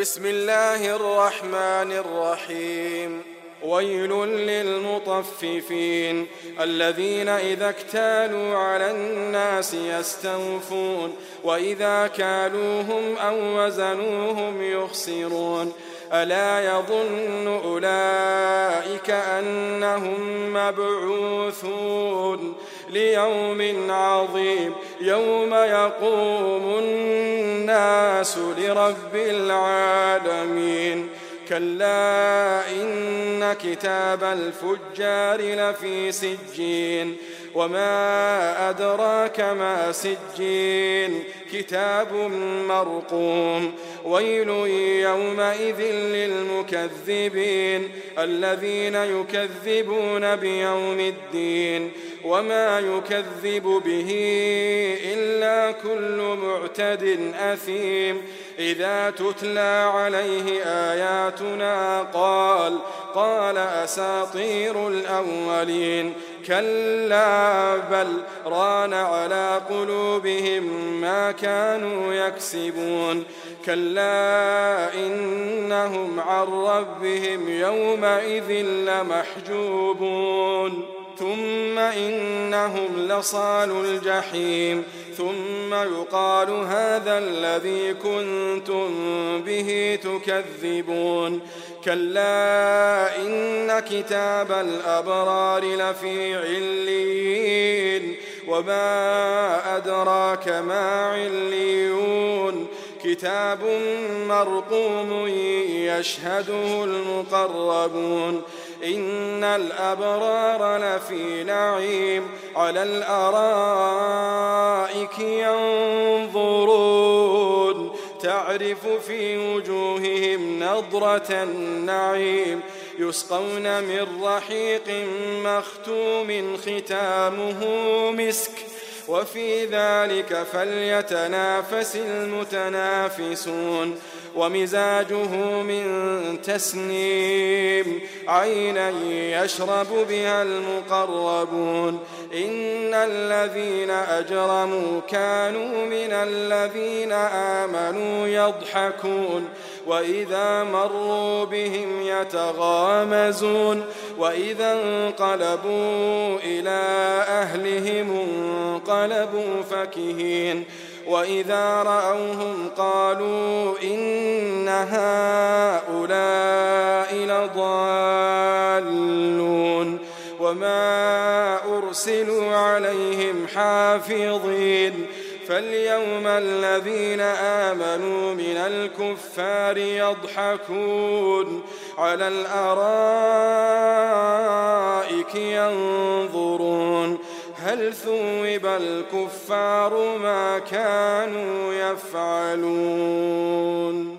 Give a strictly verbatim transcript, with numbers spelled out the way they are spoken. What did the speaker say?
بسم الله الرحمن الرحيم ويل للمطففين الذين إذا اكتالوا على الناس يستوفون وإذا كالوهم أو وزنوهم يخسرون ألا يظن أولئك أنهم مبعوثون ليوم عظيم يوم يقوم الناس لرب العالمين كلا إن كتاب الفجار لفي سجين وما أدراك ما سجين كتاب مرقوم ويل يومئذ للمكذبين الذين يكذبون بيوم الدين وما يكذب به إلا كل معتد أثيم إذا تتلى عليه آياتنا قال قال أساطير الأولين كلا بل ران على قلوبهم ما كانوا يكسبون كلا إنهم عن ربهم يومئذ لمحجوبون ثم إنهم لصالوا الجحيم ثم يقال هذا الذي كنتم به تكذبون كلا إن كتاب الأبرار لفي عليين وما أدراك ما عليون كتاب مرقوم يشهده المقربون إن الأبرار لفي نعيم على الأرائك ينظرون تعرف في وجوههم نضرة النعيم يسقون من رحيق مختوم ختامه مسك وفي ذلك فليتنافس المتنافسون ومزاجه من تسنيم عينا يشرب بها المقربون إن الذين أجرموا كانوا من الذين آمنوا يضحكون وإذا مروا بهم يتغامزون وإذا انقلبوا إلى أهلهم انقلبوا فكهين وإذا رأوهم قالوا إن هؤلاء لضالون وما أرسلوا عليهم حافظين فاليوم الذين آمنوا من الكفار يضحكون على الأرائك ينظرون هل ثوب الكفار ما كانوا يفعلون